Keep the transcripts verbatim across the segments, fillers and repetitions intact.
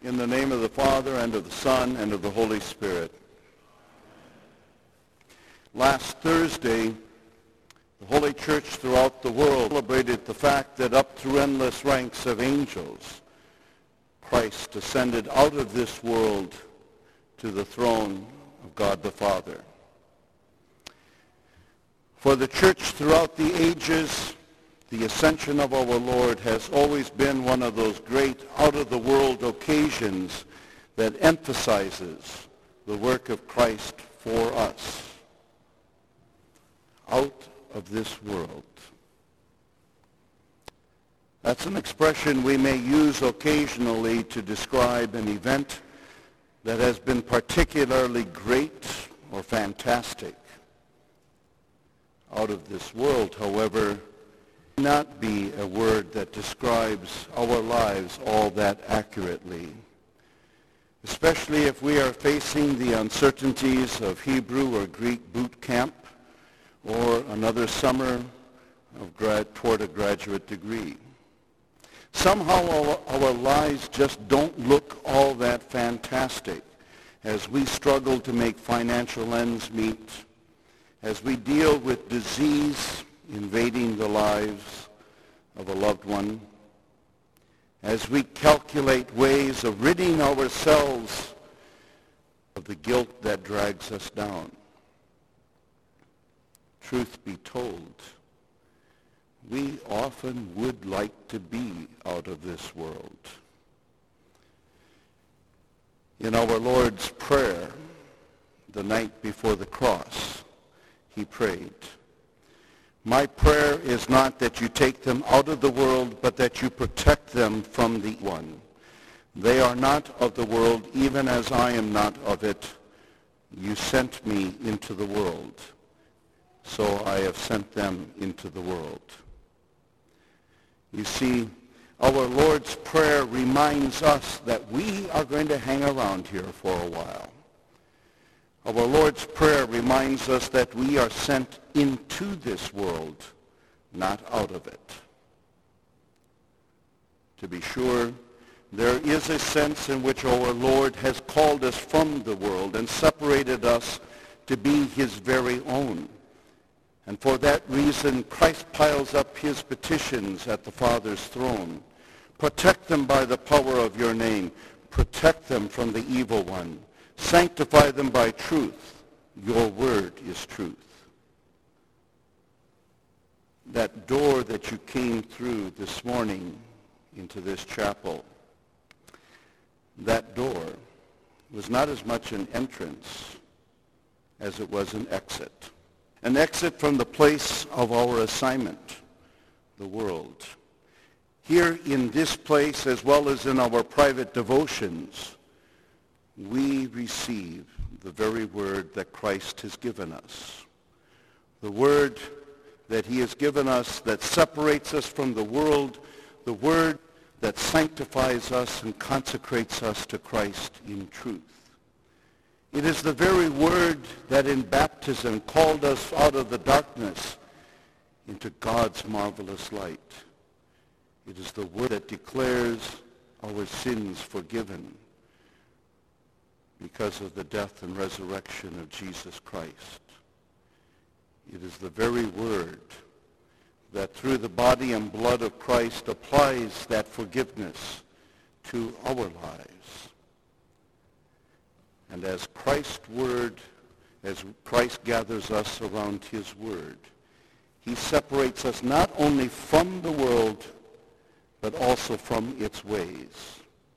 In the name of the Father, and of the Son, and of the Holy Spirit. Last Thursday, the Holy Church throughout the world celebrated the fact that up through endless ranks of angels, Christ ascended out of this world to the throne of God the Father. For the Church throughout the ages, the ascension of our Lord has always been one of those great out-of-the-world occasions that emphasizes the work of Christ for us. Out of this world. That's an expression we may use occasionally to describe an event that has been particularly great or fantastic. Out of this world, however, not be a word that describes our lives all that accurately, especially if we are facing the uncertainties of Hebrew or Greek boot camp or another summer of grad, toward a graduate degree. Somehow our, our lives just don't look all that fantastic as we struggle to make financial ends meet, as we deal with disease invading the lives of a loved one, as we calculate ways of ridding ourselves of the guilt that drags us down. Truth be told, we often would like to be out of this world. In our Lord's Prayer, the night before the cross, he prayed, "My prayer is not that you take them out of the world, but that you protect them from the one. They are not of the world, even as I am not of it. You sent me into the world, so I have sent them into the world." You see, our Lord's Prayer reminds us that we are going to hang around here for a while. Our Lord's Prayer reminds us that we are sent into this world, not out of it. To be sure, there is a sense in which our Lord has called us from the world and separated us to be his very own. And for that reason, Christ piles up his petitions at the Father's throne. Protect them by the power of your name. Protect them from the evil one. Sanctify them by truth. Your word is truth. That door that you came through this morning into this chapel, that door was not as much an entrance as it was an exit. An exit from the place of our assignment, the world. Here in this place, as well as in our private devotions, we receive the very word that Christ has given us. The word that he has given us that separates us from the world, the word that sanctifies us and consecrates us to Christ in truth. It is the very word that in baptism called us out of the darkness into God's marvelous light. It is the word that declares our sins forgiven because of the death and resurrection of Jesus Christ. It is the very word that through the body and blood of Christ applies that forgiveness to our lives. And as Christ's word, as Christ gathers us around his word, he separates us not only from the world, but also from its ways.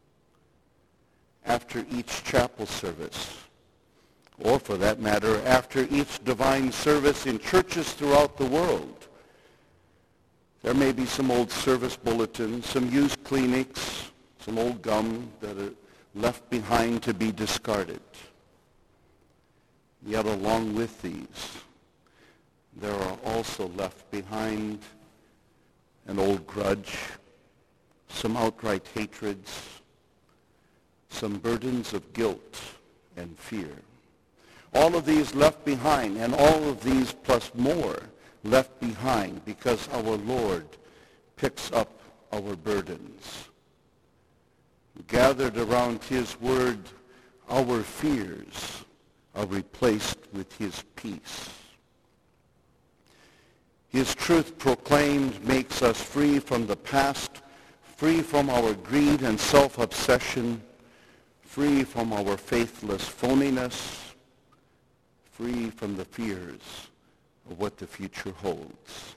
After each chapel service, or for that matter, after each divine service in churches throughout the world, there may be some old service bulletins, some used Kleenex, some old gum that are left behind to be discarded. Yet along with these, there are also left behind an old grudge, some outright hatreds, some burdens of guilt and fear. All of these left behind, and all of these plus more left behind because our Lord picks up our burdens. gathered around his word, our fears are replaced with his peace. His truth proclaimed makes us free from the past, free from our greed and self-obsession, free from our faithless phoniness, free from the fears of what the future holds.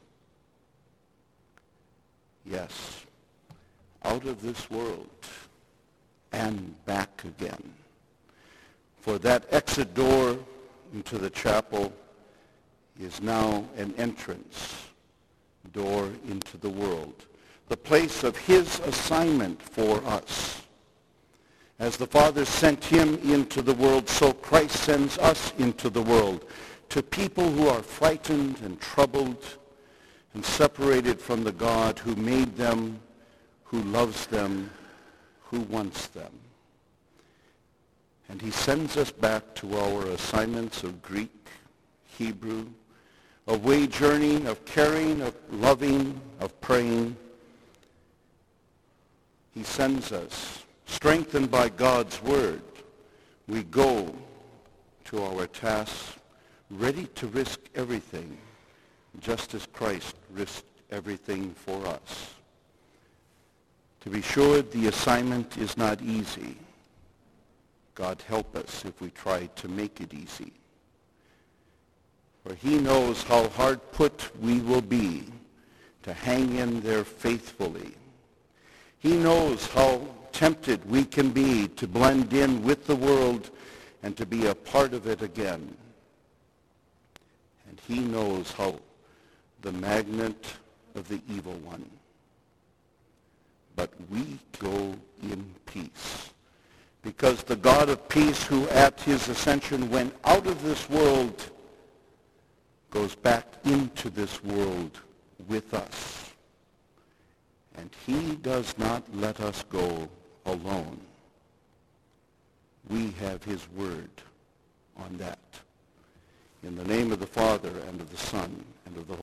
Yes, out of this world and back again. For that exit door into the chapel is now an entrance door into the world, the place of his assignment for us. As the Father sent him into the world, so Christ sends us into the world, to people who are frightened and troubled and separated from the God who made them, who loves them, who wants them. And he sends us back to our assignments of Greek, Hebrew, of wayjourning, of caring, of loving, of praying. He sends us, strengthened by God's word. We go to our tasks, ready to risk everything, just as Christ risked everything for us. To be sure, the assignment is not easy. God help us if we try to make it easy. For he knows how hard put we will be to hang in there faithfully. He knows how tempted we can be to blend in with the world and to be a part of it again. And he knows how the magnet of the evil one. But we go in peace, because the God of peace, who at his ascension went out of this world, goes back into this world with us. And he does not let us go alone. We have his word on that. In the name of the Father, and of the Son, and of the